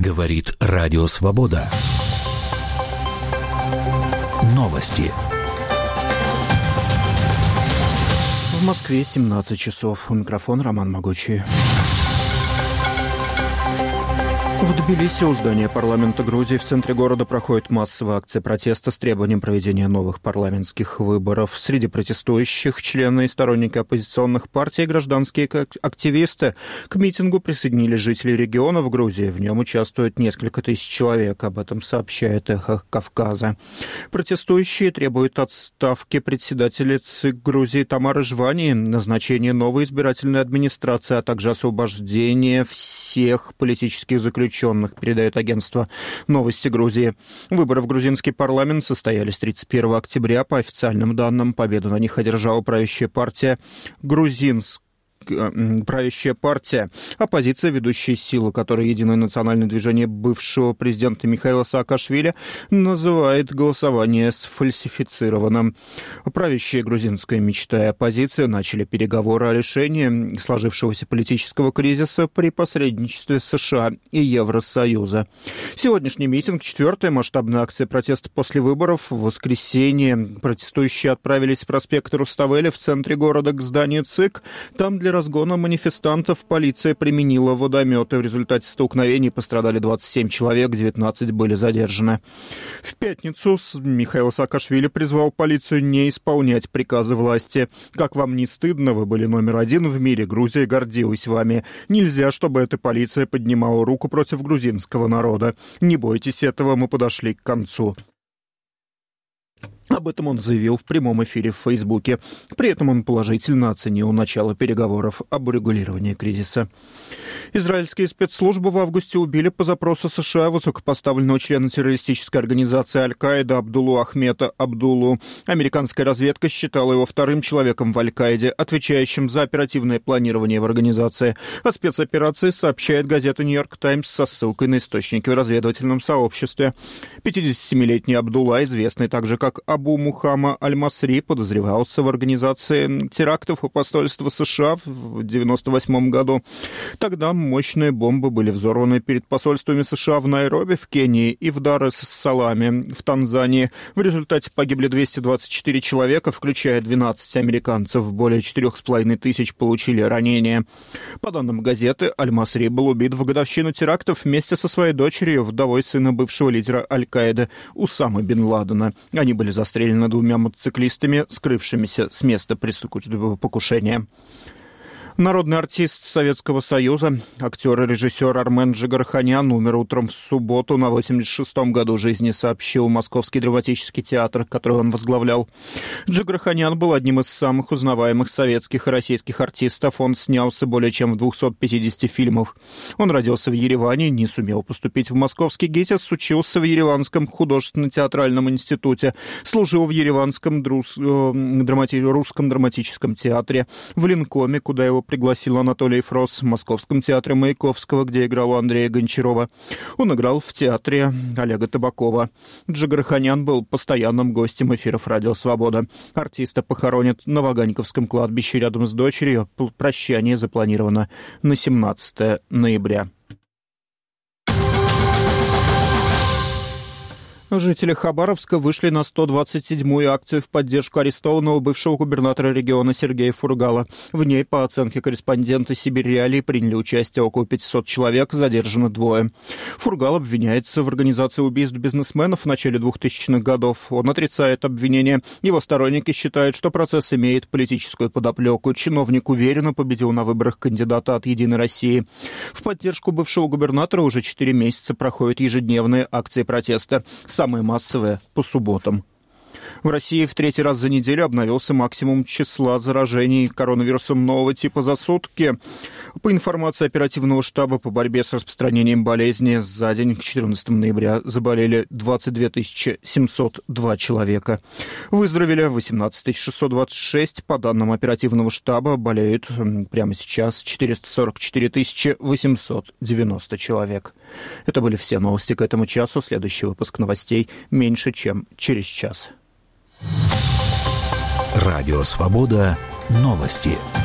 Говорит Радио Свобода. Новости. В Москве 17 часов. У микрофона Роман Могучий. В Тбилиси у здания парламента Грузии в центре города проходит массовая акция протеста с требованием проведения новых парламентских выборов. Среди протестующих члены и сторонники оппозиционных партий и гражданские активисты. К митингу присоединились жители региона в Грузии. В нем участвует несколько тысяч человек. Об этом сообщает «Эхо Кавказа». Протестующие требуют отставки председателя ЦИК Грузии Тамары Жвани, назначения новой избирательной администрации, а также освобождения всех политических заключенных, передает агентство «Новости Грузии». Выборы в грузинский парламент состоялись 31 октября. По официальным данным, победу на них одержала правящая партия оппозиция, ведущая сила, которая Единое национальное движение бывшего президента Михаила Саакашвили называет голосование сфальсифицированным. Правящая грузинская мечта и оппозиция начали переговоры о решении сложившегося политического кризиса при посредничестве США и Евросоюза. Сегодняшний митинг – четвертая масштабная акция протеста после выборов. В воскресенье протестующие отправились с проспекта Руставели в центре города к зданию ЦИК. Там для разгона манифестантов полиция применила водометы. В результате столкновений пострадали 27 человек, 19 были задержаны. В пятницу Михаил Саакашвили призвал полицию не исполнять приказы власти. «Как вам не стыдно? Вы были номер один в мире. Грузия гордилась вами. Нельзя, чтобы эта полиция поднимала руку против грузинского народа. Не бойтесь этого, мы подошли к концу». Об этом он заявил в прямом эфире в Фейсбуке. При этом он положительно оценил начало переговоров об урегулировании кризиса. Израильские спецслужбы в августе убили по запросу США высокопоставленного члена террористической организации Аль-Каида Абдуллу Ахмеда Абдуллу. Американская разведка считала его вторым человеком в Аль-Каиде, отвечающим за оперативное планирование в организации. О спецоперации сообщает газета «Нью-Йорк Таймс» со ссылкой на источники в разведывательном сообществе. 57-летний Абдулла, известный также как Абу Мухамма Аль-Масри, подозревался в организации терактов у посольства США в 1998 году. Тогда мощные бомбы были взорваны перед посольствами США в Найроби, в Кении и в Дар-эс-Саламе, в Танзании. В результате погибли 224 человека, включая 12 американцев. Более 4,5 тысяч получили ранения. По данным газеты, Аль-Масри был убит в годовщину терактов вместе со своей дочерью, вдовой сына бывшего лидера Аль-Каиды Усамы бин Ладена. Они были застрелены двумя мотоциклистами, скрывшимися с места покушения. Народный артист Советского Союза, актер и режиссер Армен Джигарханян умер утром в субботу на 86-м году жизни, сообщил Московский драматический театр, который он возглавлял. Джигарханян был одним из самых узнаваемых советских и российских артистов. Он снялся более чем в 250 фильмах. Он родился в Ереване, не сумел поступить в Московский ГИТИС, учился в Ереванском художественно-театральном институте, служил в Ереванском русском драматическом театре, в Ленкоме, куда его пригласил Анатолий Фрос, в Московском театре Маяковского, где играл у Андрея Гончарова. Он играл в театре Олега Табакова. Джигарханян был постоянным гостем эфиров «Радио Свобода». Артиста похоронят на Ваганьковском кладбище рядом с дочерью. Прощание запланировано на 17 ноября. Жители Хабаровска вышли на 127-ю акцию в поддержку арестованного бывшего губернатора региона Сергея Фургала. В ней, по оценке корреспондента «Сибирь Реалии», приняли участие около 500 человек, задержано 2. Фургал обвиняется в организации убийств бизнесменов в начале 2000-х годов. Он отрицает обвинения. Его сторонники считают, что процесс имеет политическую подоплеку. Чиновник уверенно победил на выборах кандидата от «Единой России». В поддержку бывшего губернатора уже 4 месяца проходят ежедневные акции протеста. Самые массовые по субботам. В России в 3-й раз за неделю обновился максимум числа заражений коронавирусом нового типа за сутки. По информации оперативного штаба по борьбе с распространением болезни, за день к 14 ноября заболели 22 702 человека. Выздоровели 18 626. По данным оперативного штаба, болеют прямо сейчас 444 890 человек. Это были все новости к этому часу. Следующий выпуск новостей меньше, чем через час. Радио Свобода. Новости.